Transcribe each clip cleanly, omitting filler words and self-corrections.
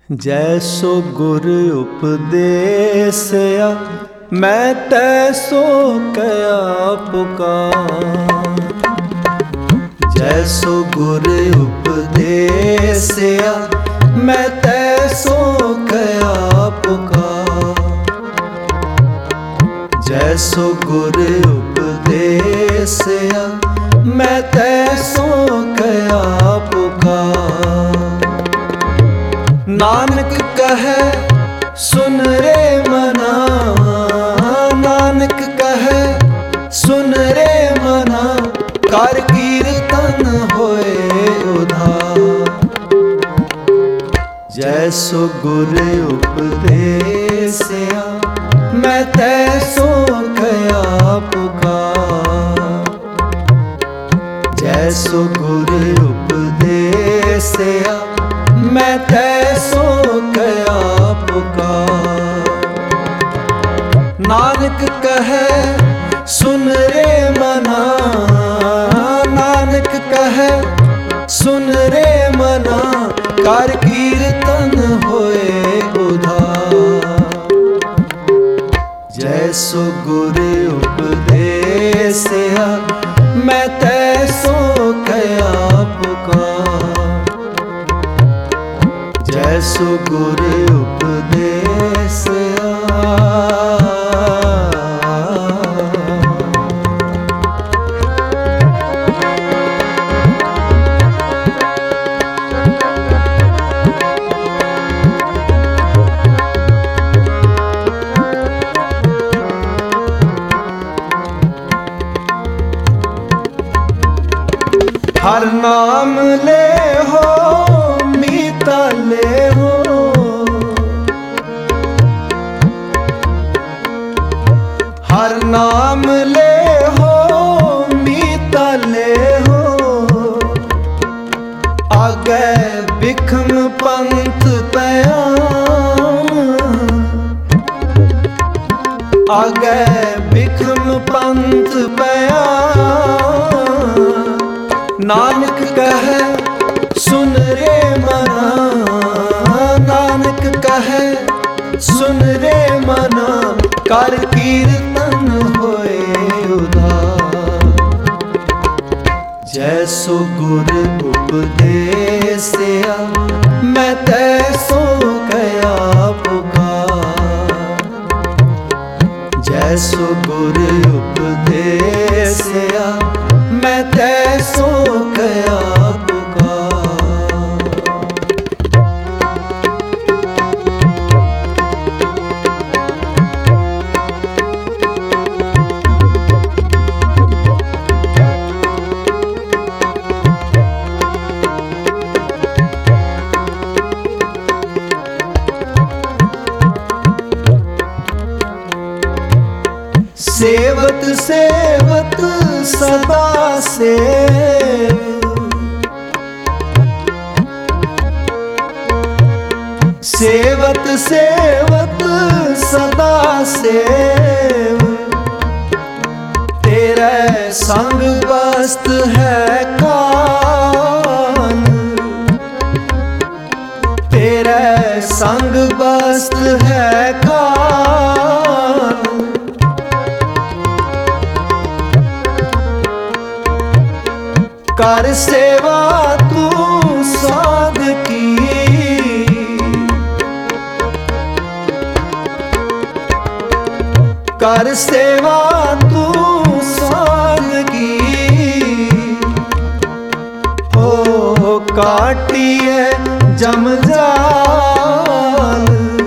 जैसो गुर उपदेसया मैं तैसो कया पुकार। जैसो गुर उपदेसया मैं तैसो कया पुकार। जैसो गुर उपदेसया मैं तैसो कया पुकार। नानक कहे सुन रे मना, नानक कहे सुन रे मना, कर कीर्तन होए उधार। जैसो गुर उपदेसया मैं तैसो कया पुकार। जैसो गुर उपदेसया मैं तैसो कया पुकार। नानक कहे सुन रे मना, नानक कहे सुन रे मना, कर कीर्तन होए उधार। जैसो गुर उपदेसया मैं तैसो कया पुकार। जैसो गुर उपदेसया। हर नाम ले हो मीता ले हो, हर नाम ले हो मीता ले हो। आगे बिखम पंथ पयाम, आगे बिखम पंथ पयाम। नानक कहे सुन रे मना, नानक कहे सुन रे मना, कर कीर्तन होए उधार। जैसो गुर उपदेसया मैं तैसो कया पुकार। जैसो गुर उपदेसया मैं तैसो कया पुकार। सेवत सेवत सदा सेव, सेवत सेवत सदा सेव। तेरे संग बस्त है काल, तेरे संग बस्त है काल। कर सेवा तू साध की, कर सेवा तू साध की। हो काटिए जम जाल,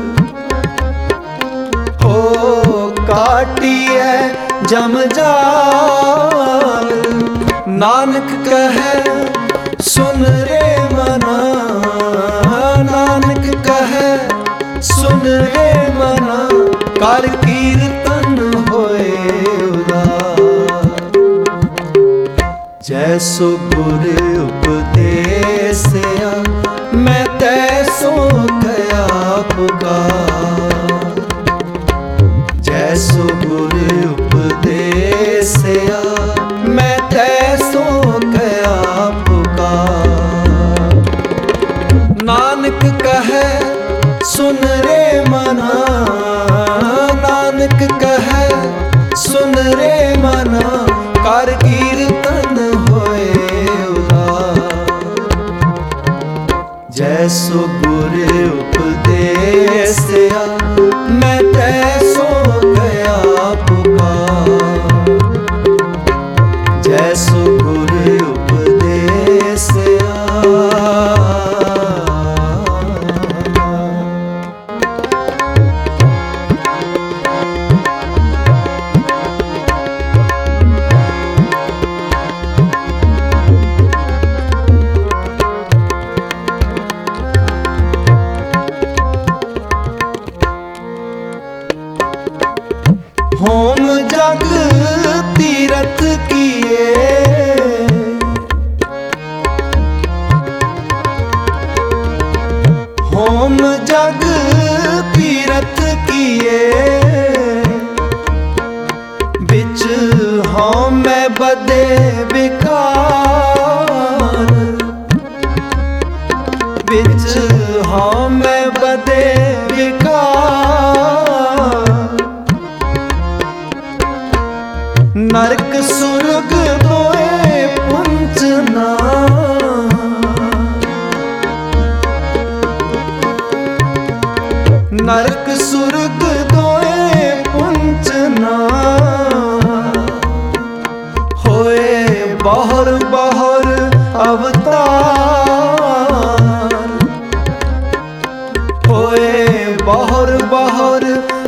हो काटिए जम जाल। नानक कहे सुन रे मना, नानक कहे सुन रे मना, कर कीर्तन होए उधार। जैसो गुर उपदेसया मैं तैसो कया पुकार। जैसो गुर उपदेसया मैं तैसो कया पुकार। नानक कहे जैसो गुर उपदेसिया मैं तैसो गया पुकार। जैसो गुर उपदेसिया। होम जग तीरथ किए, होम जग तीरथ किए, बिच होम में बदे विकार, बिच होम में बदे विकार। नरक सुरग दोए पुंजना, नरक सुरग दोए पुंजना। होए बाहर बाहर अवतार, होए बाहर बाहर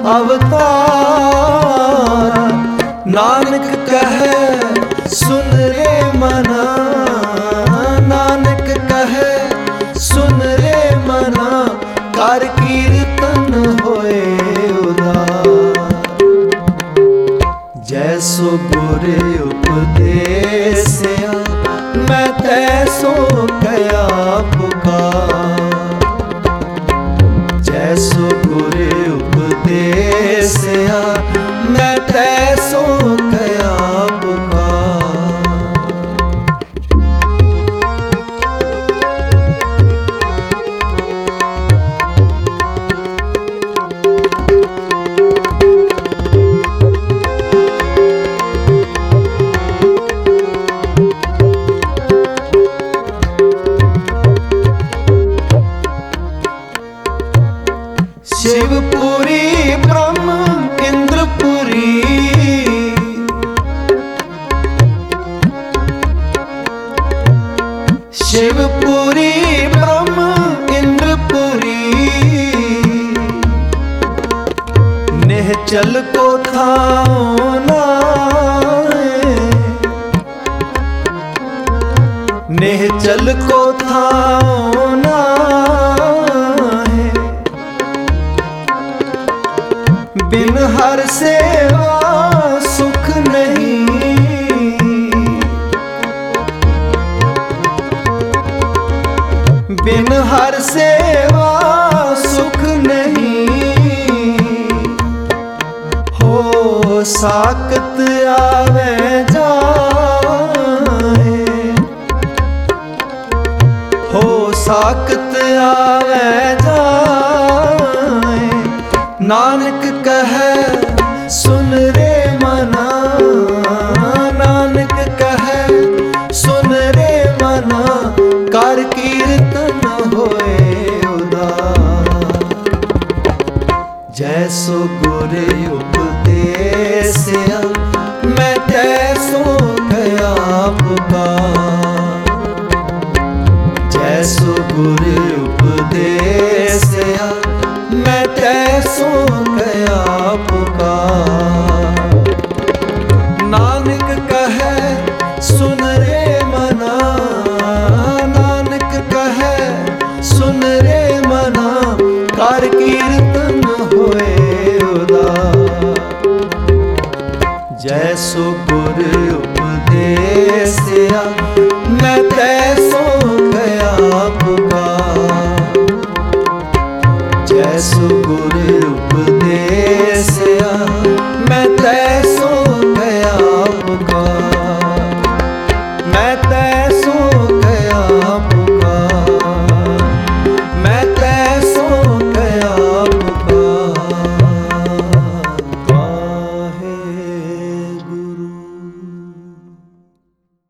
अवतार। नानक कहे सुन रे मना, नानक कहे सुन रे मना। कर कीर्तन होए उदार। जैसो गुर उपदेसिया मैं तैसो गया पुकार। जैसो गुर उपदेसिया मैं तैसो गया पुकार। शिवपुरी ब्रह्म इंद्रपुरी, शिवपुरी ब्रह्म इंद्रपुरी। निहचल को थाओ नाए, निहचल को थाओ नाए। बिन हर सेवा सुख नहीं, बिन हर सेवा सुख नहीं। हो साकत आवे जाए, हो साकत आवे जाए। नानक कहे सुन रे मना, नानक कहे सुन रे मना। कर कीर्तन होए उदार। जैसो गुर उपदेसिया मैं तैसो गया पुकार। जैसो गुर उपदेसिया मैं तैसो गया पुकार। नानक कहे सुन रे मना, नानक कहे सुन रे मना। कर की